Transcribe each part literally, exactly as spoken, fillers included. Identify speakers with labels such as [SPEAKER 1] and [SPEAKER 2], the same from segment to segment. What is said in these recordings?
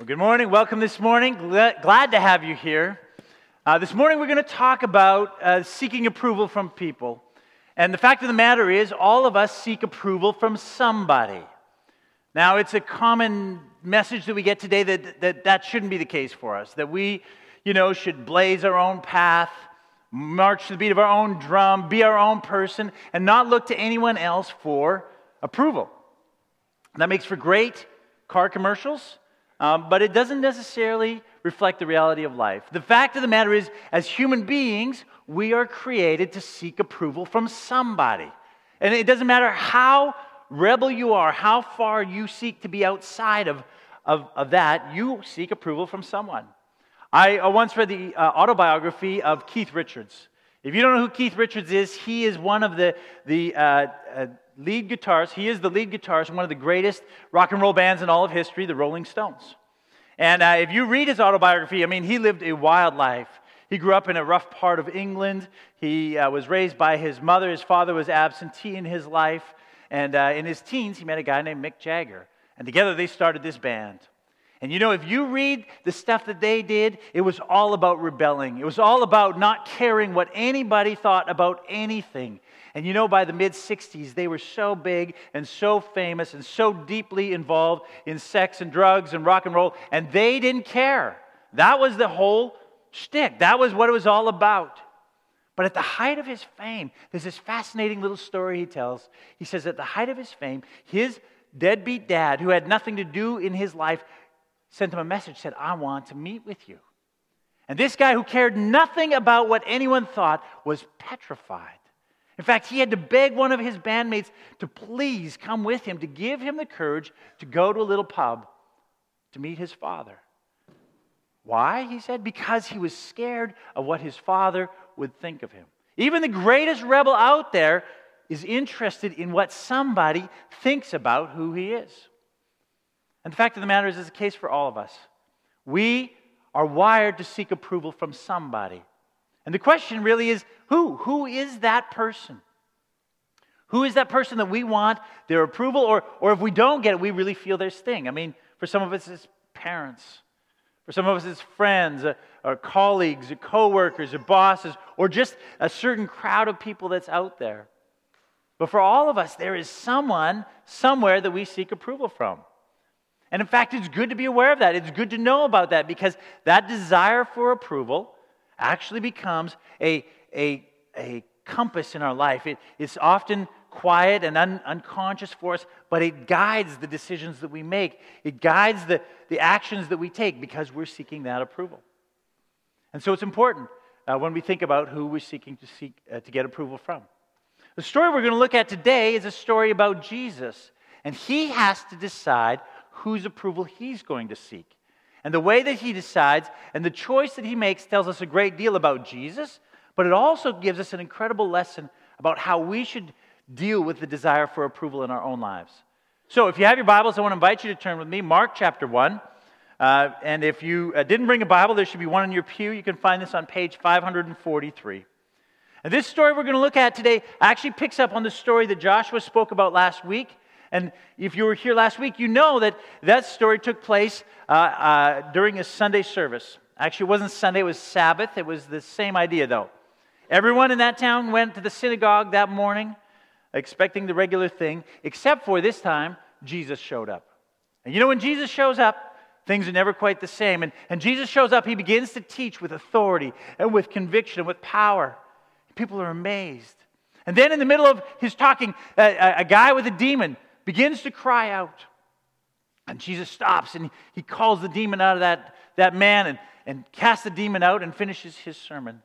[SPEAKER 1] Well, good morning. Welcome this morning. Gla- Glad to have you here. Uh, this morning we're going to talk about uh, seeking approval from people. And the fact of the matter is, all of us seek approval from somebody. Now, it's a common message that we get today that that, that shouldn't be the case for us. That we, you know, should blaze our own path, march to the beat of our own drum, be our own person, and not look to anyone else for approval. That makes for great car commercials. Um, but it doesn't necessarily reflect the reality of life. The fact of the matter is, as human beings, we are created to seek approval from somebody. And it doesn't matter how rebel you are, how far you seek to be outside of, of, of that, you seek approval from someone. I uh, once read the uh, autobiography of Keith Richards. If you don't know who Keith Richards is, he is one of the, the uh, uh, lead guitarists. He is the lead guitarist in one of the greatest rock and roll bands in all of history, the Rolling Stones. And uh, if you read his autobiography, I mean, he lived a wild life. He grew up in a rough part of England. He uh, was raised by his mother. His father was absentee in his life. And uh, in his teens, he met a guy named Mick Jagger. And together they started this band. And you know, if you read the stuff that they did, it was all about rebelling. It was all about not caring what anybody thought about anything. And you know, by the mid-sixties, they were so big and so famous and so deeply involved in sex and drugs and rock and roll, and they didn't care. That was the whole shtick. That was what it was all about. But at the height of his fame, there's this fascinating little story he tells. He says at the height of his fame, his deadbeat dad, who had nothing to do in his life, sent him a message, said, "I want to meet with you." And this guy who cared nothing about what anyone thought was petrified. In fact, he had to beg one of his bandmates to please come with him, to give him the courage to go to a little pub to meet his father. Why, he said? Because he was scared of what his father would think of him. Even the greatest rebel out there is interested in what somebody thinks about who he is. And the fact of the matter is, it's the case for all of us. We are wired to seek approval from somebody. And the question really is, who? Who is that person? Who is that person that we want their approval? Or, or if we don't get it, we really feel their sting. I mean, for some of us, it's parents. For some of us, it's friends, or, or colleagues, or co-workers, or bosses, or just a certain crowd of people that's out there. But for all of us, there is someone, somewhere that we seek approval from. And in fact, it's good to be aware of that. It's good to know about that, because that desire for approval actually becomes a, a, a compass in our life. It, it's often quiet and un, unconscious for us, but it guides the decisions that we make. It guides the, the actions that we take because we're seeking that approval. And so it's important uh, when we think about who we're seeking to seek uh, to get approval from. The story we're going to look at today is a story about Jesus, and he has to decide whose approval he's going to seek. And the way that he decides and the choice that he makes tells us a great deal about Jesus, but it also gives us an incredible lesson about how we should deal with the desire for approval in our own lives. So if you have your Bibles, I want to invite you to turn with me, Mark chapter one. Uh, and if you uh, didn't bring a Bible, there should be one in your pew. You can find this on page five forty-three. And this story we're going to look at today actually picks up on the story that Joshua spoke about last week. And if you were here last week, you know that that story took place uh, uh, during a Sunday service. Actually, it wasn't Sunday, it was Sabbath. It was the same idea, though. Everyone in that town went to the synagogue that morning, expecting the regular thing, except for this time, Jesus showed up. And you know, when Jesus shows up, things are never quite the same. And, and Jesus shows up, he begins to teach with authority and with conviction and with power. People are amazed. And then in the middle of his talking, a, a guy with a demon begins to cry out. And Jesus stops and he calls the demon out of that, that man and, and casts the demon out and finishes his sermon.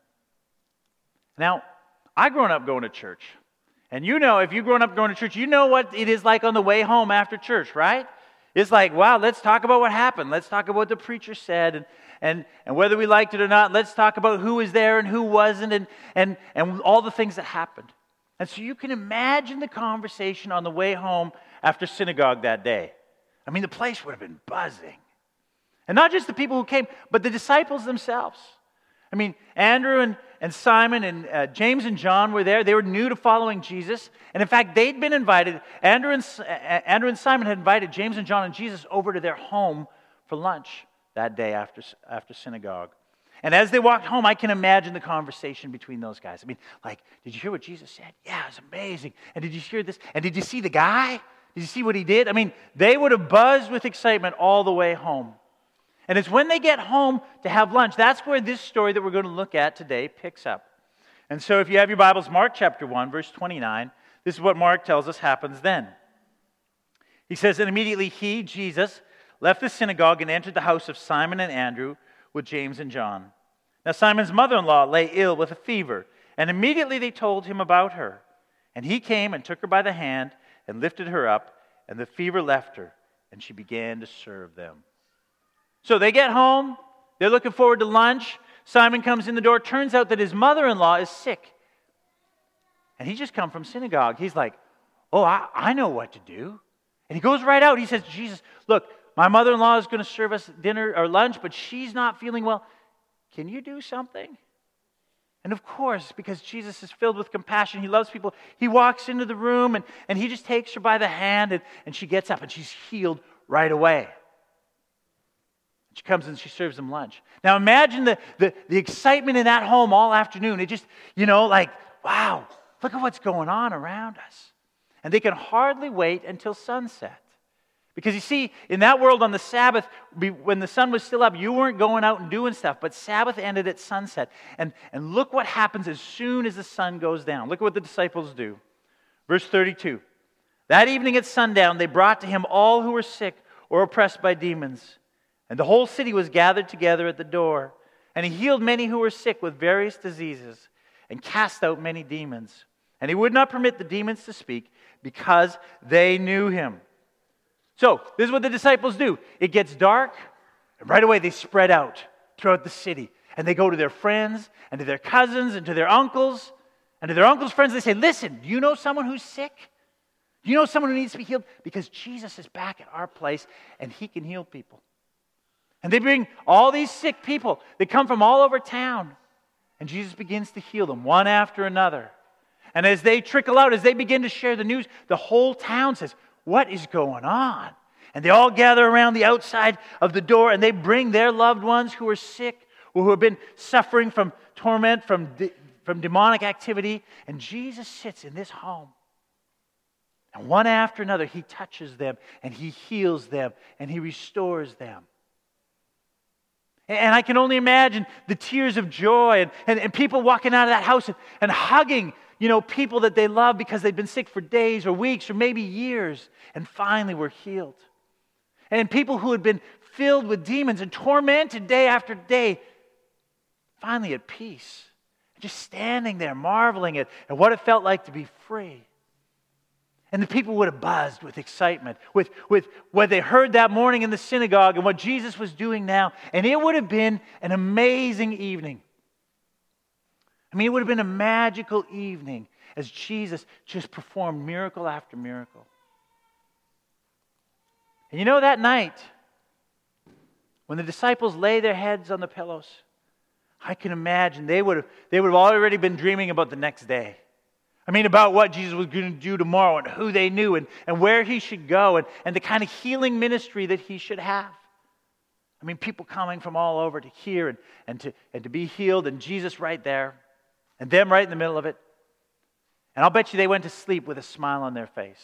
[SPEAKER 1] Now, I've grown up going to church. And you know, if you've grown up going to church, you know what it is like on the way home after church, right? It's like, wow, let's talk about what happened. Let's talk about what the preacher said. And, and, and whether we liked it or not, let's talk about who was there and who wasn't and, and, and all the things that happened. And so you can imagine the conversation on the way home after synagogue that day. I mean, the place would have been buzzing. And not just the people who came, but the disciples themselves. I mean, Andrew and, and Simon and uh, James and John were there. They were new to following Jesus. And in fact, they'd been invited. Andrew and, uh, Andrew and Simon had invited James and John and Jesus over to their home for lunch that day after, after synagogue. And as they walked home, I can imagine the conversation between those guys. I mean, like, did you hear what Jesus said? Yeah, it was amazing. And did you hear this? And did you see the guy? Did you see what he did? I mean, they would have buzzed with excitement all the way home. And it's when they get home to have lunch, that's where this story that we're going to look at today picks up. And so if you have your Bibles, Mark chapter one, verse twenty-nine, this is what Mark tells us happens then. He says, and immediately he, Jesus, left the synagogue and entered the house of Simon and Andrew with James and John. Now Simon's mother-in-law lay ill with a fever, and immediately they told him about her. And he came and took her by the hand and lifted her up, and the fever left her, and she began to serve them. So they get home, they're looking forward to lunch. Simon comes in the door. Turns out that his mother-in-law is sick. And he's just come from synagogue. He's like, oh, I, I know what to do. And he goes right out. He says, Jesus, look, my mother-in-law is going to serve us dinner or lunch, but she's not feeling well. Can you do something? And of course, because Jesus is filled with compassion, he loves people, he walks into the room and, and he just takes her by the hand and, and she gets up and she's healed right away. She comes and she serves them lunch. Now imagine the, the, the excitement in that home all afternoon. It just, you know, like, wow, look at what's going on around us. And they can hardly wait until sunset. Because you see, in that world on the Sabbath, when the sun was still up, you weren't going out and doing stuff. But Sabbath ended at sunset. And, and look what happens as soon as the sun goes down. Look at what the disciples do. Verse thirty-two. That evening at sundown, they brought to him all who were sick or oppressed by demons. And the whole city was gathered together at the door. And he healed many who were sick with various diseases and cast out many demons. And he would not permit the demons to speak because they knew him. So, this is what the disciples do. It gets dark, and right away they spread out throughout the city. And they go to their friends, and to their cousins, and to their uncles. And to their uncles' friends, they say, listen, do you know someone who's sick? Do you know someone who needs to be healed? Because Jesus is back at our place, and he can heal people. And they bring all these sick people. They come from all over town. And Jesus begins to heal them one after another. And as they trickle out, as they begin to share the news, the whole town says, what is going on? And they all gather around the outside of the door and they bring their loved ones who are sick or who have been suffering from torment, from, de- from demonic activity. And Jesus sits in this home. And one after another, he touches them and he heals them and he restores them. And I can only imagine the tears of joy and, and, and people walking out of that house and, and hugging, you know, people that they love because they've been sick for days or weeks or maybe years and finally were healed. And people who had been filled with demons and tormented day after day, finally at peace. Just standing there marveling at, at what it felt like to be free. And the people would have buzzed with excitement, with, with what they heard that morning in the synagogue and what Jesus was doing now. And it would have been an amazing evening. I mean, it would have been a magical evening as Jesus just performed miracle after miracle. And you know, that night, when the disciples lay their heads on the pillows, I can imagine they would have, they would have already been dreaming about the next day. I mean, about what Jesus was going to do tomorrow and who they knew and, and where he should go and, and the kind of healing ministry that he should have. I mean, people coming from all over to hear and, and, to, and to be healed and Jesus right there and them right in the middle of it. And I'll bet you they went to sleep with a smile on their face.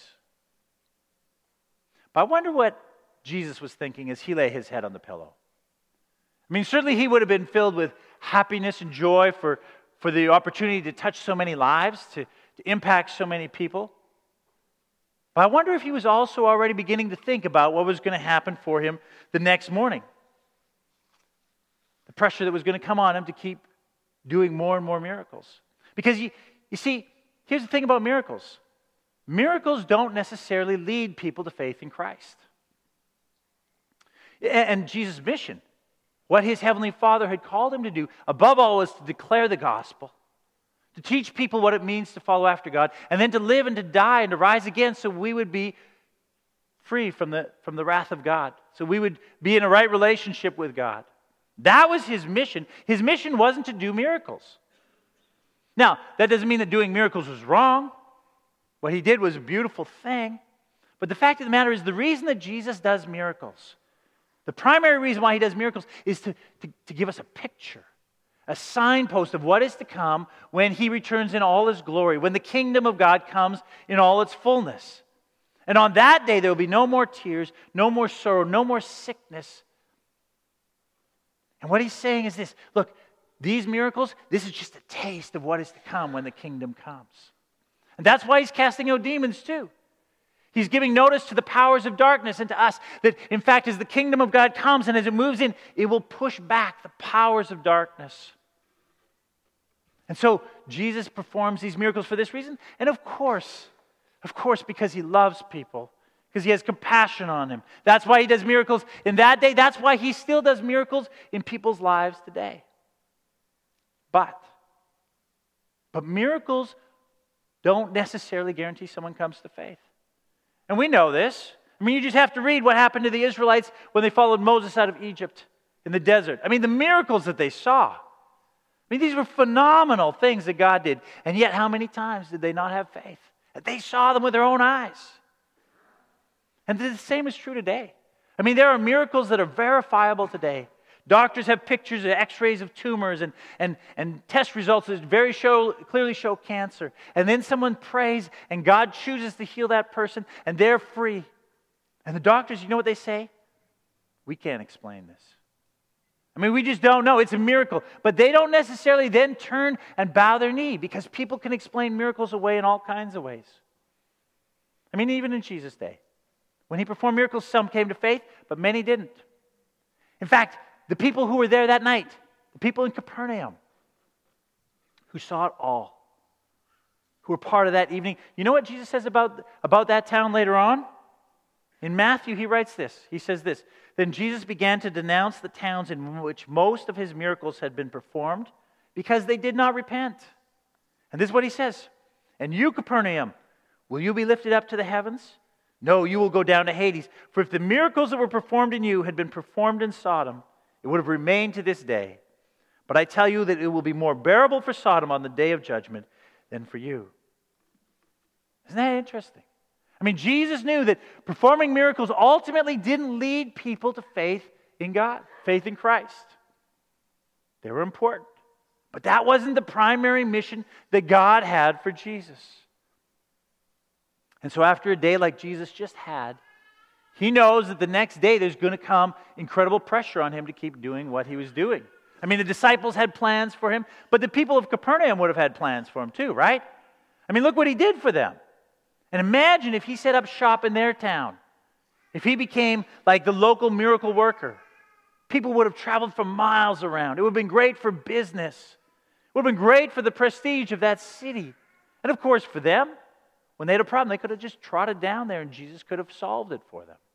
[SPEAKER 1] But I wonder what Jesus was thinking as he lay his head on the pillow. I mean, certainly he would have been filled with happiness and joy for, for the opportunity to touch so many lives, to to impact so many people. But I wonder if he was also already beginning to think about what was going to happen for him the next morning. The pressure that was going to come on him to keep doing more and more miracles. Because you, you see, here's the thing about miracles. Miracles don't necessarily lead people to faith in Christ. And Jesus' mission, what his heavenly Father had called him to do, above all, was to declare the gospel, to teach people what it means to follow after God, and then to live and to die and to rise again so we would be free from the, from the wrath of God. So we would be in a right relationship with God. That was his mission. His mission wasn't to do miracles. Now, that doesn't mean that doing miracles was wrong. What he did was a beautiful thing. But the fact of the matter is, the reason that Jesus does miracles, The primary reason why he does miracles is to, to, to give us a picture, a signpost of what is to come when he returns in all his glory, when the kingdom of God comes in all its fullness. And on that day, there will be no more tears, no more sorrow, no more sickness. And what he's saying is this: look, these miracles, this is just a taste of what is to come when the kingdom comes. And that's why he's casting out demons too. He's giving notice to the powers of darkness and to us that, in fact, as the kingdom of God comes and as it moves in, it will push back the powers of darkness. And so Jesus performs these miracles for this reason. And of course, of course, because he loves people, because he has compassion on them. That's why he does miracles in that day. That's why he still does miracles in people's lives today. But, but miracles don't necessarily guarantee someone comes to faith. And we know this. I mean, you just have to read what happened to the Israelites when they followed Moses out of Egypt in the desert. I mean, the miracles that they saw. I mean, these were phenomenal things that God did. And yet, how many times did they not have faith? They saw them with their own eyes. And the same is true today. I mean, there are miracles that are verifiable today. Doctors have pictures of x-rays of tumors and, and, and test results that very show, clearly show cancer. And then someone prays and God chooses to heal that person and they're free. And the doctors, you know what they say? We can't explain this. I mean, we just don't know. It's a miracle. But they don't necessarily then turn and bow their knee because people can explain miracles away in all kinds of ways. I mean, even in Jesus' day. When he performed miracles, some came to faith, but many didn't. In fact, the people who were there that night, the people in Capernaum, who saw it all, who were part of that evening, you know what Jesus says about, about that town later on? In Matthew, he writes this. He says this: "Then Jesus began to denounce the towns in which most of his miracles had been performed because they did not repent." And this is what he says: "And you, Capernaum, will you be lifted up to the heavens? No, you will go down to Hades. For if the miracles that were performed in you had been performed in Sodom, it would have remained to this day. But I tell you that it will be more bearable for Sodom on the day of judgment than for you." Isn't that interesting? I mean, Jesus knew that performing miracles ultimately didn't lead people to faith in God, faith in Christ. They were important. But that wasn't the primary mission that God had for Jesus. And so after a day like Jesus just had, he knows that the next day there's going to come incredible pressure on him to keep doing what he was doing. I mean, the disciples had plans for him, but the people of Capernaum would have had plans for him too, right? I mean, look what he did for them. And imagine if he set up shop in their town. If he became like the local miracle worker. People would have traveled for miles around. It would have been great for business. It would have been great for the prestige of that city. And of course, for them, when they had a problem, they could have just trotted down there and Jesus could have solved it for them.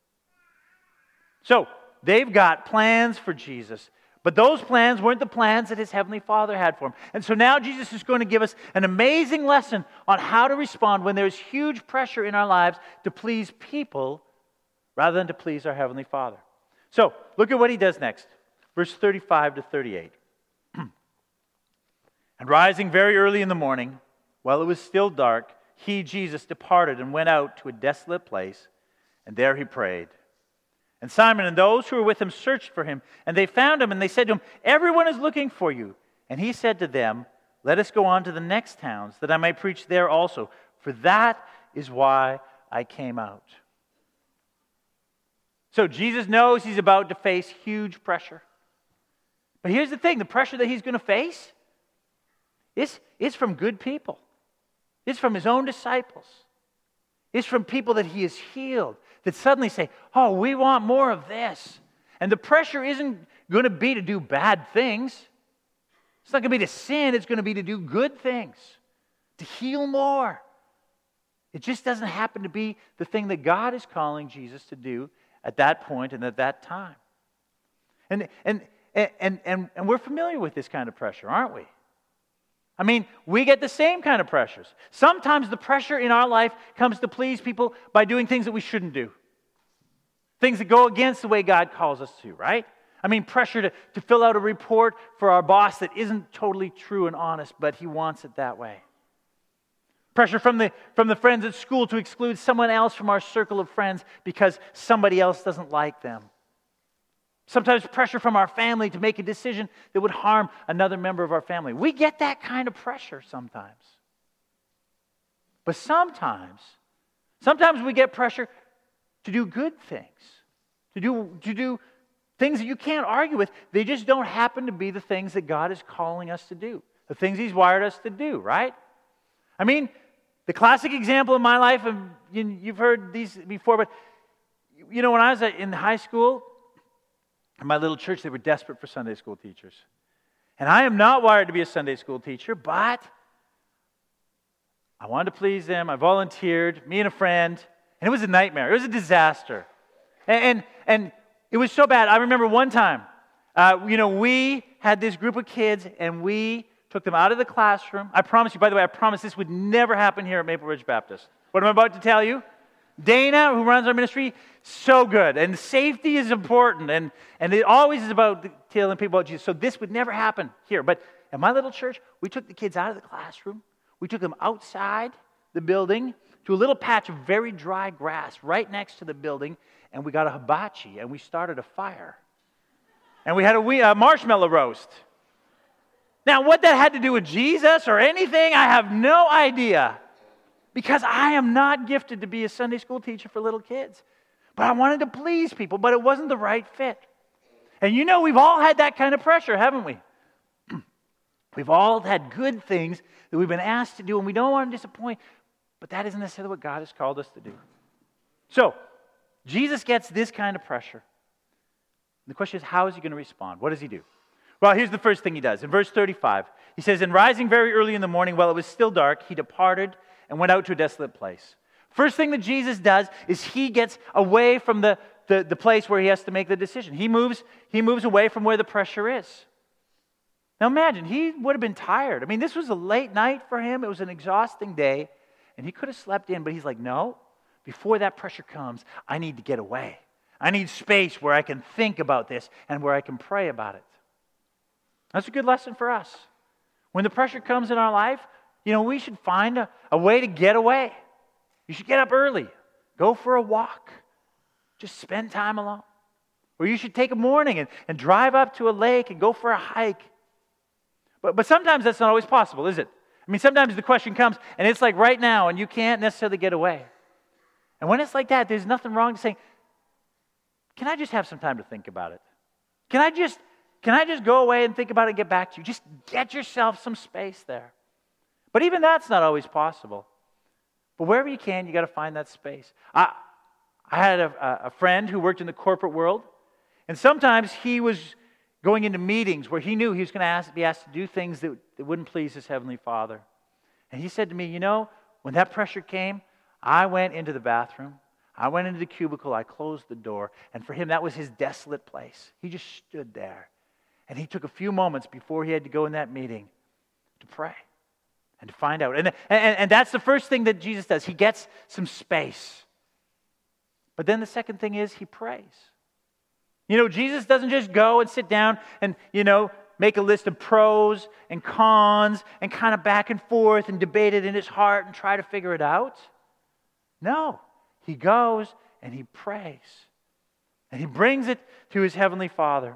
[SPEAKER 1] So, they've got plans for Jesus. But those plans weren't the plans that his Heavenly Father had for him. And so now Jesus is going to give us an amazing lesson on how to respond when there's huge pressure in our lives to please people rather than to please our Heavenly Father. So, look at what he does next. Verse thirty-five to thirty-eight. "And rising very early in the morning, while it was still dark, he, Jesus, departed and went out to a desolate place, and there he prayed. And Simon and those who were with him searched for him, and they found him, and they said to him, 'Everyone is looking for you.' And he said to them, 'Let us go on to the next towns, that I may preach there also, for that is why I came out.'" So Jesus knows he's about to face huge pressure. But here's the thing, the pressure that he's going to face is, is from good people. It's from his own disciples. It's from people that he has healed that suddenly say, "Oh, we want more of this." And the pressure isn't going to be to do bad things. It's not going to be to sin. It's going to be to do good things, to heal more. It just doesn't happen to be the thing that God is calling Jesus to do at that point and at that time. And, and, and, and, and we're familiar with this kind of pressure, aren't we? I mean, we get the same kind of pressures. Sometimes the pressure in our life comes to please people by doing things that we shouldn't do. Things that go against the way God calls us to, right? I mean, pressure to, to fill out a report for our boss that isn't totally true and honest, but he wants it that way. Pressure from the, from the friends at school to exclude someone else from our circle of friends because somebody else doesn't like them. Sometimes pressure from our family to make a decision that would harm another member of our family. We get that kind of pressure sometimes. But sometimes, sometimes we get pressure to do good things, to do, to do things that you can't argue with. They just don't happen to be the things that God is calling us to do, the things He's wired us to do, right? I mean, the classic example in my life, and you've heard these before, but you know, when I was in high school, in my little church, they were desperate for Sunday school teachers. And I am not wired to be a Sunday school teacher, but I wanted to please them. I volunteered, me and a friend, and it was a nightmare. It was a disaster. And and, and it was so bad. I remember one time, uh, you know, we had this group of kids, and we took them out of the classroom. I promise you, by the way, I promise this would never happen here at Maple Ridge Baptist. What I'm about to tell you, Dana, who runs our ministry, so good. And safety is important. And, and it always is about telling people about Jesus. So this would never happen here. But at my little church, we took the kids out of the classroom. We took them outside the building to a little patch of very dry grass right next to the building. And we got a hibachi. And we started a fire. And we had a, a marshmallow roast. Now, what that had to do with Jesus or anything, I have no idea. Because I am not gifted to be a Sunday school teacher for little kids. But I wanted to please people, but it wasn't the right fit. And you know, we've all had that kind of pressure, haven't we? We've all had good things that we've been asked to do, and we don't want to disappoint. But that isn't necessarily what God has called us to do. So, Jesus gets this kind of pressure. The question is, how is He going to respond? What does He do? Well, here's the first thing He does. In verse thirty-five, He says, "And rising very early in the morning, while it was still dark, He departed and went out to a desolate place." First thing that Jesus does is He gets away from the, the, the place where He has to make the decision. He moves, he moves away from where the pressure is. Now imagine, He would have been tired. I mean, this was a late night for Him. It was an exhausting day. And He could have slept in, but He's like, no, before that pressure comes, I need to get away. I need space where I can think about this and where I can pray about it. That's a good lesson for us. When the pressure comes in our life, you know, we should find a, a way to get away. You should get up early. Go for a walk. Just spend time alone. Or you should take a morning and, and drive up to a lake and go for a hike. But, but sometimes that's not always possible, is it? I mean, sometimes the question comes, and it's like right now, and you can't necessarily get away. And when it's like that, there's nothing wrong to saying, can I just have some time to think about it? Can I just, can I just go away and think about it and get back to you? Just get yourself some space there. But even that's not always possible. But wherever you can, you got to find that space. I, I had a, a friend who worked in the corporate world, and sometimes he was going into meetings where he knew he was going to ask, be asked to do things that, that wouldn't please his Heavenly Father. And he said to me, you know, when that pressure came, I went into the bathroom, I went into the cubicle, I closed the door, and for him that was his desolate place. He just stood there, and he took a few moments before he had to go in that meeting to pray. And to find out. And, and, and that's the first thing that Jesus does. He gets some space. But then the second thing is He prays. You know, Jesus doesn't just go and sit down and, you know, make a list of pros and cons and kind of back and forth and debate it in His heart and try to figure it out. No. He goes and He prays. And He brings it to His Heavenly Father.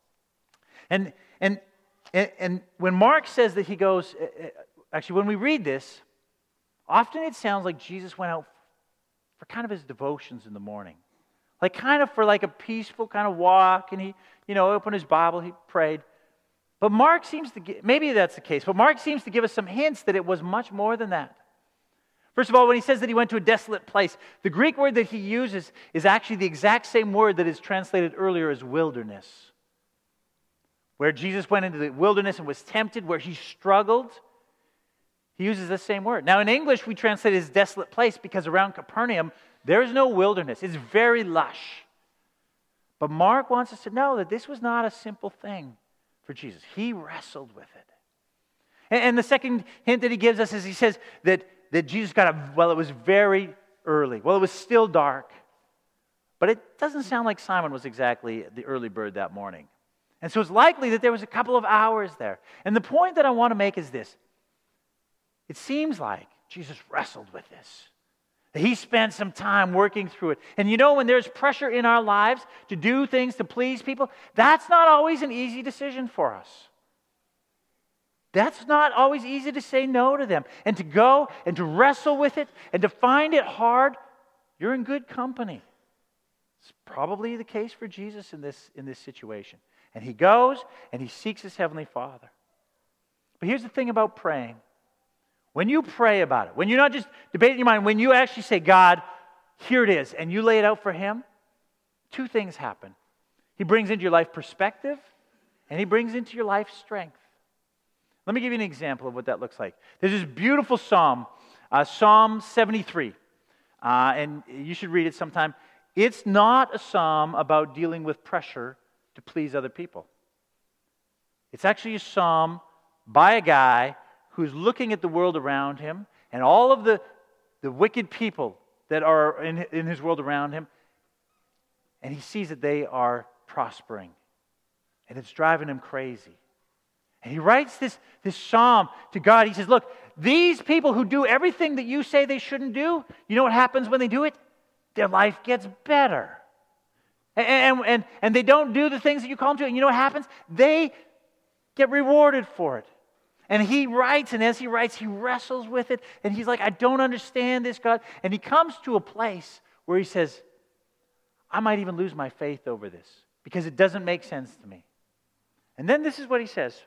[SPEAKER 1] And, and, and, and when Mark says that He goes... Actually, when we read this, often it sounds like Jesus went out for kind of His devotions in the morning. Like kind of for like a peaceful kind of walk, and He, you know, opened His Bible, He prayed. But Mark seems to, give, maybe that's the case, but Mark seems to give us some hints that it was much more than that. First of all, when he says that He went to a desolate place, the Greek word that he uses is actually the exact same word that is translated earlier as wilderness. Where Jesus went into the wilderness and was tempted, where He struggled. He uses the same word. Now, in English, we translate it as desolate place because around Capernaum, there is no wilderness. It's very lush. But Mark wants us to know that this was not a simple thing for Jesus. He wrestled with it. And, and the second hint that he gives us is He says that, that Jesus got up, well, it was very early. Well, it was still dark. But it doesn't sound like Simon was exactly the early bird that morning. And so it's likely that there was a couple of hours there. And the point that I want to make is this. It seems like Jesus wrestled with this. He spent some time working through it. And you know, when there's pressure in our lives to do things to please people, that's not always an easy decision for us. That's not always easy to say no to them and to go and to wrestle with it and to find it hard. You're in good company. It's probably the case for Jesus in this, in this situation. And he goes and he seeks his heavenly Father. But here's the thing about praying. When you pray about it, when you're not just debating in your mind, when you actually say, God, here it is, and you lay it out for him, two things happen. He brings into your life perspective, and he brings into your life strength. Let me give you an example of what that looks like. There's this beautiful psalm, uh, Psalm seventy-three, uh, and you should read it sometime. It's not a psalm about dealing with pressure to please other people. It's actually a psalm by a guy who's looking at the world around him and all of the, the wicked people that are in, in his world around him, and he sees that they are prospering, and it's driving him crazy. And he writes this, this psalm to God. He says, look, these people who do everything that you say they shouldn't do, you know what happens when they do it? Their life gets better. And, and, and, and they don't do the things that you call them to, and you know what happens? They get rewarded for it. And he writes, and as he writes, he wrestles with it. And he's like, I don't understand this, God. And he comes to a place where he says, I might even lose my faith over this because it doesn't make sense to me. And then this is what he says.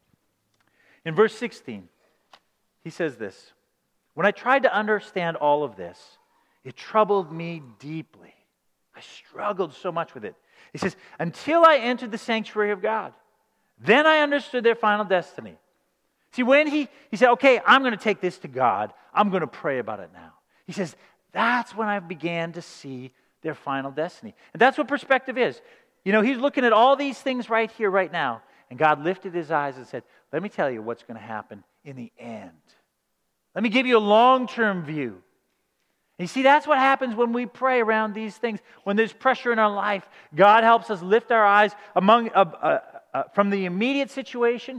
[SPEAKER 1] In verse sixteen, he says this. When I tried to understand all of this, it troubled me deeply. I struggled so much with it. He says, until I entered the sanctuary of God, then I understood their final destiny. See, when he, he said, okay, I'm going to take this to God. I'm going to pray about it now. He says, that's when I began to see their final destiny. And that's what perspective is. You know, he's looking at all these things right here, right now. And God lifted his eyes and said, let me tell you what's going to happen in the end. Let me give you a long-term view. And you see, that's what happens when we pray around these things. When there's pressure in our life, God helps us lift our eyes among uh, uh, uh, from the immediate situation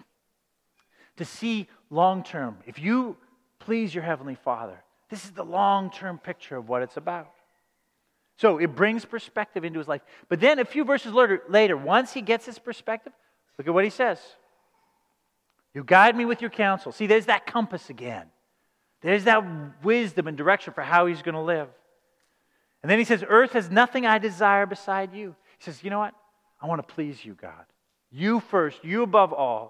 [SPEAKER 1] to see long-term. If you please your Heavenly Father, this is the long-term picture of what it's about. So it brings perspective into his life. But then a few verses later, later, once he gets his perspective, look at what he says. You guide me with your counsel. See, there's that compass again. There's that wisdom and direction for how he's going to live. And then he says, earth has nothing I desire beside you. He says, you know what? I want to please you, God. You first, you above all.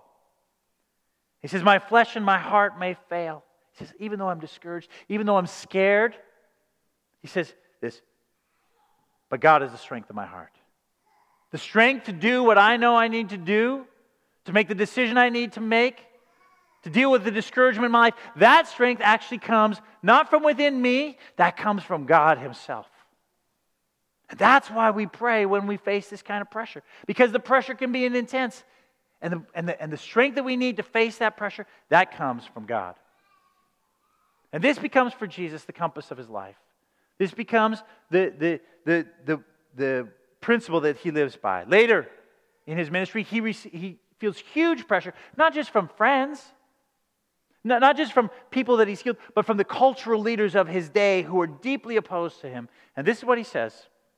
[SPEAKER 1] He says, my flesh and my heart may fail. He says, even though I'm discouraged, even though I'm scared, he says this, but God is the strength of my heart. The strength to do what I know I need to do, to make the decision I need to make, to deal with the discouragement in my life, that strength actually comes not from within me, that comes from God himself. And that's why we pray when we face this kind of pressure, because the pressure can be intense. And the, and, the, and the strength that we need to face that pressure, that comes from God. And this becomes for Jesus the compass of his life. This becomes the, the, the, the, the principle that he lives by. Later in his ministry, he, rec- he feels huge pressure, not just from friends, not, not just from people that he's healed, but from the cultural leaders of his day who are deeply opposed to him. And this is what he says.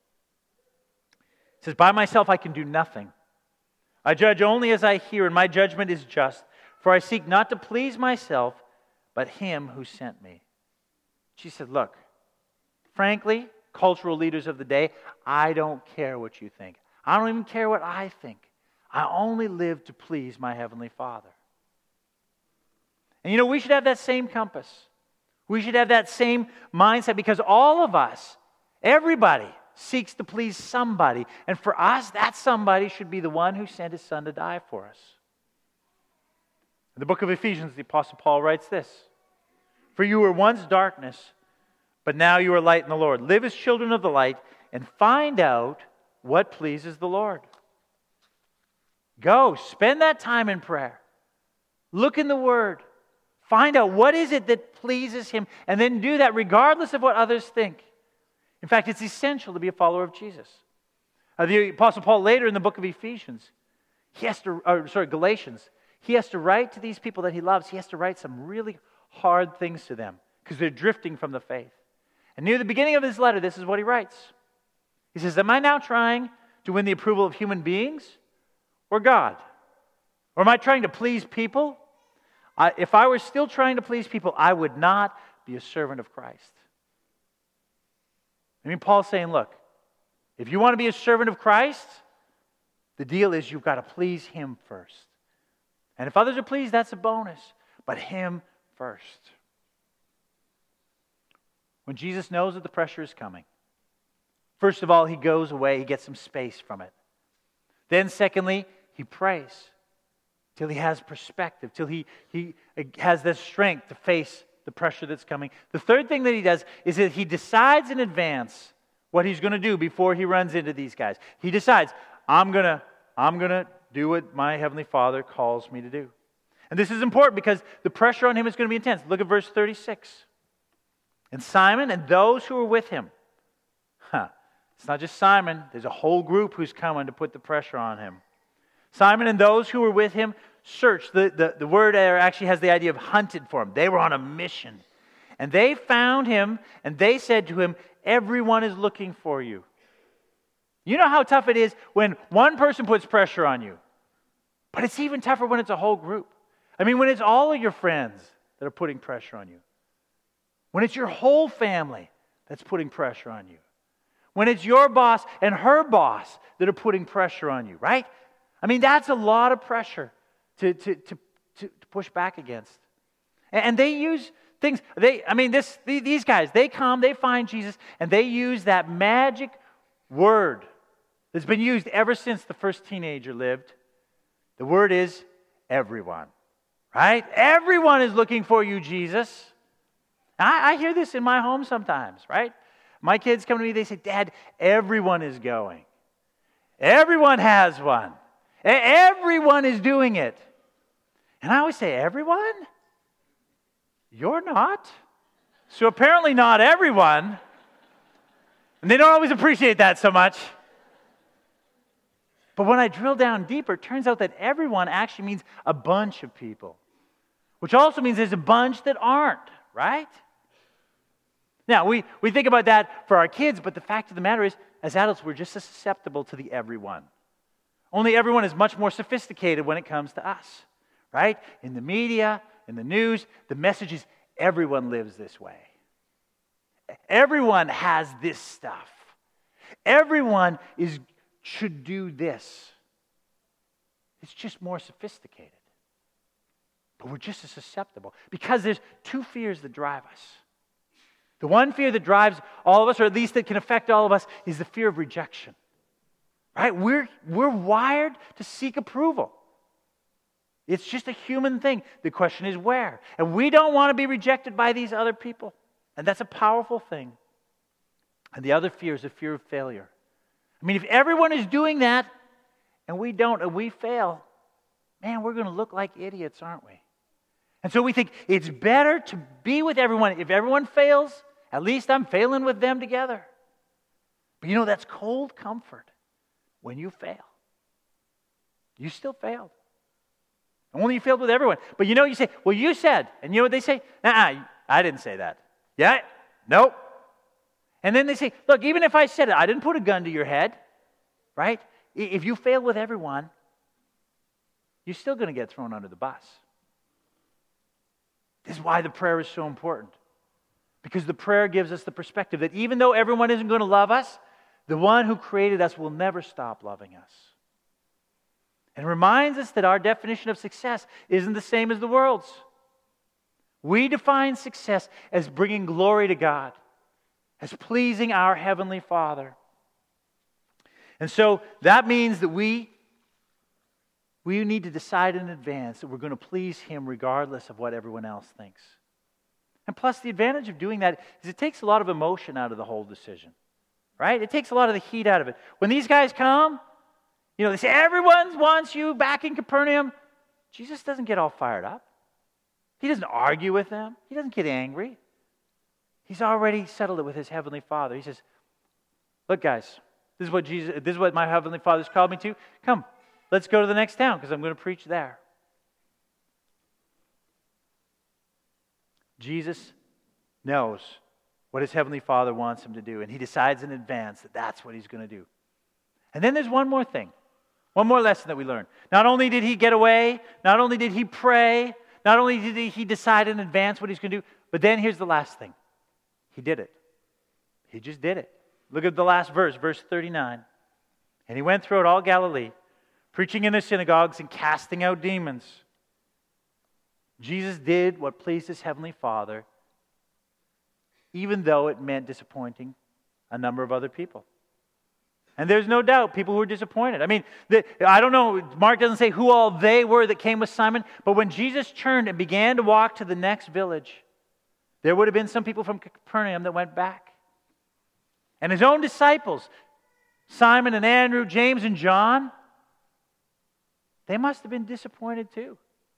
[SPEAKER 1] He says, by myself I can do nothing. I judge only as I hear, and my judgment is just, for I seek not to please myself, but him who sent me. She said, look, frankly, cultural leaders of the day, I don't care what you think. I don't even care what I think. I only live to please my Heavenly Father. And you know, we should have that same compass. We should have that same mindset, because all of us, everybody, seeks to please somebody. And for us, that somebody should be the one who sent his Son to die for us. In the book of Ephesians, the Apostle Paul writes this, for you were once darkness, but now you are light in the Lord. Live as children of the light and find out what pleases the Lord. Go, spend that time in prayer. Look in the Word. Find out what is it that pleases him, and then do that regardless of what others think. In fact, it's essential to be a follower of Jesus. Uh, the Apostle Paul later in the book of Ephesians, he has to, or sorry, Galatians, he has to write to these people that he loves. He has to write some really hard things to them because they're drifting from the faith. And near the beginning of his letter, this is what he writes. He says, am I now trying to win the approval of human beings or God? Or am I trying to please people? I, if I were still trying to please people, I would not be a servant of Christ. I mean, Paul's saying, look, if you want to be a servant of Christ, the deal is you've got to please Him first. And if others are pleased, that's a bonus. But Him first. When Jesus knows that the pressure is coming, first of all, He goes away, He gets some space from it. Then secondly, He prays till He has perspective, till He, he has the strength to face the pressure that's coming. The third thing that He does is that He decides in advance what He's going to do before He runs into these guys. He decides, I'm going to I'm going to do what my Heavenly Father calls me to do. And this is important because the pressure on Him is going to be intense. Look at verse thirty-six. And Simon and those who were with him. Huh. It's not just Simon. There's a whole group who's coming to put the pressure on him. Simon and those who were with him searched. The, the, the word there actually has the idea of hunted for him. They were on a mission. And they found him and they said to him, everyone is looking for you. You know how tough it is when one person puts pressure on you. But it's even tougher when it's a whole group. I mean, when it's all of your friends that are putting pressure on you. When it's your whole family that's putting pressure on you. When it's your boss and her boss that are putting pressure on you, right? I mean, that's a lot of pressure to, to, to, to, to push back against. And, and they use things, they, I mean, this, these guys, they come, they find Jesus, and they use that magic word that's been used ever since the first teenager lived. The word is everyone, right? Everyone is looking for you, Jesus. I, I hear this in my home sometimes, right? My kids come to me, they say, Dad, everyone is going. Everyone has one. Everyone is doing it. And I always say, everyone? You're not. So apparently not everyone. And they don't always appreciate that so much. But when I drill down deeper, it turns out that everyone actually means a bunch of people. Which also means there's a bunch that aren't, right? Now, we, we think about that for our kids, but the fact of the matter is, as adults, we're just as susceptible to the everyone. Only everyone is much more sophisticated when it comes to us, right? In the media, in the news, the message is everyone lives this way. Everyone has this stuff. Everyone is should do this. It's just more sophisticated. But we're just as susceptible because there's two fears that drive us. The one fear that drives all of us, or at least that can affect all of us, is the fear of rejection. Right? We're, we're wired to seek approval. It's just a human thing. The question is where? And we don't want to be rejected by these other people. And that's a powerful thing. And the other fear is the fear of failure. I mean, if everyone is doing that, and we don't, and we fail, man, we're going to look like idiots, aren't we? And so we think it's better to be with everyone. If everyone fails, at least I'm failing with them together. But you know, that's cold comfort when you fail. You still failed. Only you failed with everyone. But you know, you say, well, you said, and you know what they say? Nah, I didn't say that. Yeah? Nope. And then they say, look, even if I said it, I didn't put a gun to your head, right? If you fail with everyone, you're still going to get thrown under the bus. This is why the prayer is so important. Because the prayer gives us the perspective that even though everyone isn't going to love us, the one who created us will never stop loving us. And reminds us that our definition of success isn't the same as the world's. We define success as bringing glory to God, as pleasing our Heavenly Father. And so that means that we, we need to decide in advance that we're going to please Him regardless of what everyone else thinks. And plus, the advantage of doing that is it takes a lot of emotion out of the whole decision. Right? It takes a lot of the heat out of it. When these guys come, you know, they say, everyone wants you back in Capernaum. Jesus doesn't get all fired up. He doesn't argue with them. He doesn't get angry. He's already settled it with His Heavenly Father. He says, look, guys, this is what Jesus, this is what my Heavenly Father's called me to. Come, let's go to the next town because I'm going to preach there. Jesus knows what his Heavenly Father wants him to do. And he decides in advance that that's what he's going to do. And then there's one more thing. One more lesson that we learn. Not only did he get away, not only did he pray, not only did he decide in advance what he's going to do, but then here's the last thing. He did it. He just did it. Look at the last verse, verse thirty-nine. And he went throughout all Galilee, preaching in the synagogues and casting out demons. Jesus did what pleased his Heavenly Father, even though it meant disappointing a number of other people. And there's no doubt people who were disappointed. I mean, the, I don't know, Mark doesn't say who all they were that came with Simon, but when Jesus turned and began to walk to the next village, there would have been some people from Capernaum that went back. And his own disciples, Simon and Andrew, James and John, they must have been disappointed too.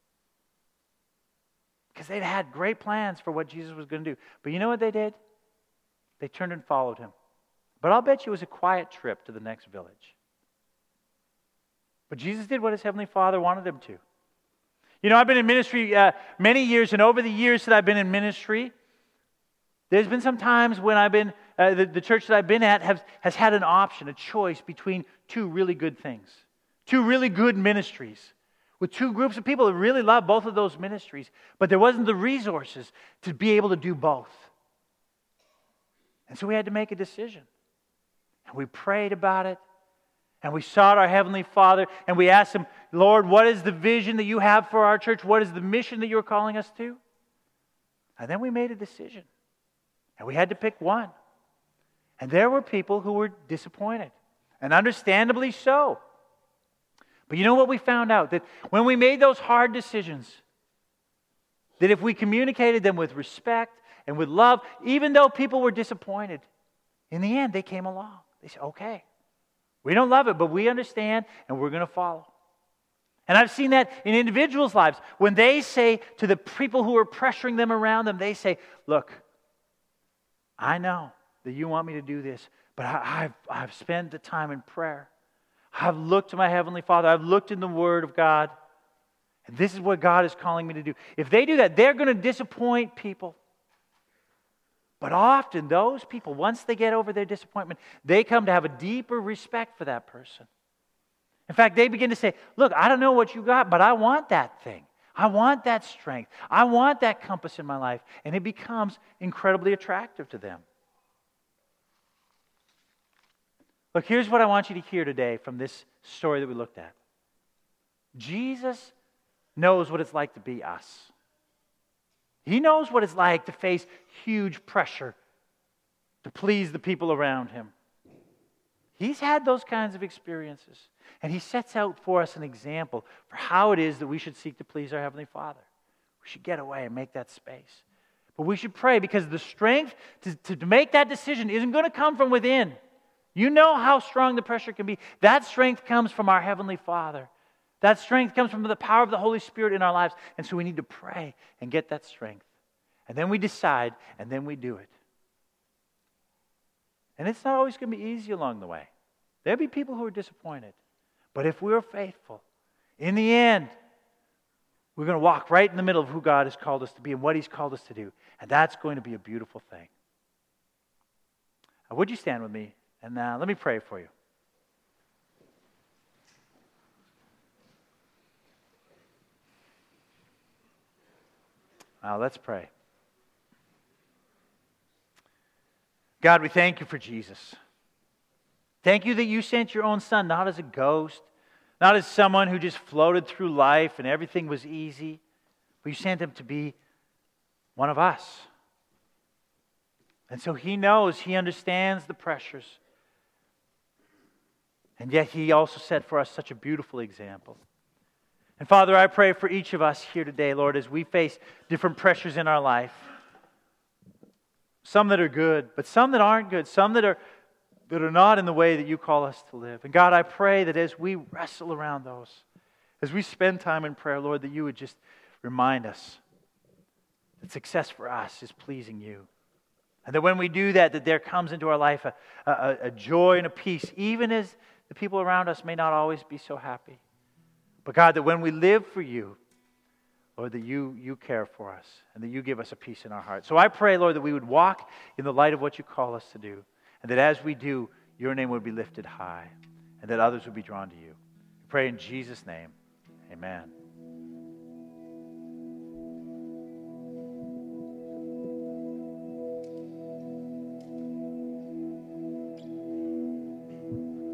[SPEAKER 1] Because they'd had great plans for what Jesus was going to do. But you know what they did? They turned and followed him. But I'll bet you it was a quiet trip to the next village. But Jesus did what his Heavenly Father wanted him to. You know, I've been in ministry uh, many years, and over the years that I've been in ministry, there's been some times when I've been, uh, the, the church that I've been at has, has had an option, a choice between two really good things. Two really good ministries. With two groups of people that really love both of those ministries. But there wasn't the resources to be able to do both. And so we had to make a decision. And we prayed about it. And we sought our Heavenly Father. And we asked Him, Lord, what is the vision that you have for our church? What is the mission that you're calling us to? And then we made a decision. And we had to pick one. And there were people who were disappointed. And understandably so. But you know what we found out? That when we made those hard decisions, that if we communicated them with respect and with love, even though people were disappointed, in the end they came along. They said, okay, we don't love it, but we understand and we're going to follow. And I've seen that in individuals' lives. When they say to the people who are pressuring them around them, they say, look, I know that you want me to do this, but I, I've, I've spent the time in prayer. I've looked to my Heavenly Father. I've looked in the Word of God. And this is what God is calling me to do. If they do that, they're going to disappoint people. But often those people, once they get over their disappointment, they come to have a deeper respect for that person. In fact, they begin to say, look, I don't know what you got, but I want that thing. I want that strength. I want that compass in my life. And it becomes incredibly attractive to them. Look, here's what I want you to hear today from this story that we looked at. Jesus knows what it's like to be us. He knows what it's like to face huge pressure to please the people around him. He's had those kinds of experiences. And he sets out for us an example for how it is that we should seek to please our Heavenly Father. We should get away and make that space. But we should pray, because the strength to, to make that decision isn't going to come from within. You know how strong the pressure can be. That strength comes from our Heavenly Father. That strength comes from the power of the Holy Spirit in our lives. And so we need to pray and get that strength. And then we decide, and then we do it. And it's not always going to be easy along the way. There'll be people who are disappointed. But if we're faithful, in the end, we're going to walk right in the middle of who God has called us to be and what He's called us to do. And that's going to be a beautiful thing. Now, would you stand with me? And uh, let me pray for you. Now, let's pray. God, we thank you for Jesus. Thank you that you sent your own Son, not as a ghost, not as someone who just floated through life and everything was easy, but you sent him to be one of us. And so he knows, he understands the pressures. And yet he also set for us such a beautiful example. And Father, I pray for each of us here today, Lord, as we face different pressures in our life. Some that are good, but some that aren't good. Some that are, that are not in the way that you call us to live. And God, I pray that as we wrestle around those, as we spend time in prayer, Lord, that you would just remind us that success for us is pleasing you. And that when we do that, that there comes into our life a, a, a joy and a peace, even as the people around us may not always be so happy. But God, that when we live for you, Lord, that you, you care for us and that you give us a peace in our heart. So I pray, Lord, that we would walk in the light of what you call us to do, and that as we do, your name would be lifted high, and that others would be drawn to you. We pray in Jesus' name. Amen.